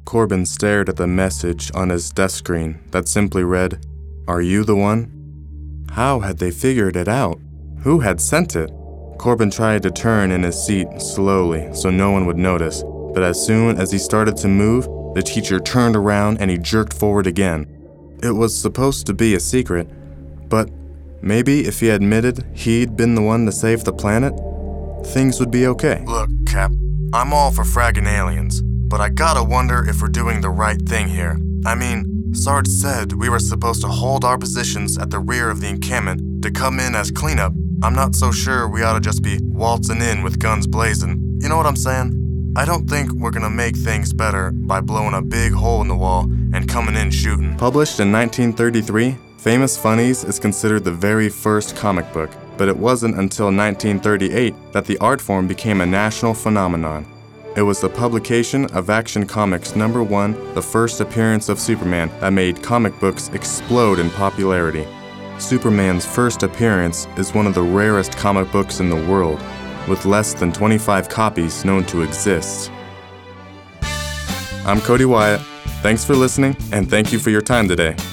Corbin stared at the message on his desk screen that simply read, "Are you the one?" How had they figured it out? Who had sent it? Corbin tried to turn in his seat slowly so no one would notice, but as soon as he started to move, the teacher turned around and he jerked forward again. It was supposed to be a secret, but maybe if he admitted he'd been the one to save the planet, things would be okay. Look, Cap, I'm all for fragging aliens, but I gotta wonder if we're doing the right thing here. I mean, Sarge said we were supposed to hold our positions at the rear of the encampment to come in as cleanup. I'm not so sure we ought to just be waltzing in with guns blazing. You know what I'm saying? I don't think we're gonna make things better by blowing a big hole in the wall and coming in shooting. Published in 1933, Famous Funnies is considered the very first comic book, but it wasn't until 1938 that the art form became a national phenomenon. It was the publication of Action Comics #1, the first appearance of Superman, that made comic books explode in popularity. Superman's first appearance is one of the rarest comic books in the world, with less than 25 copies known to exist. I'm Cody Wyatt. Thanks for listening, and thank you for your time today.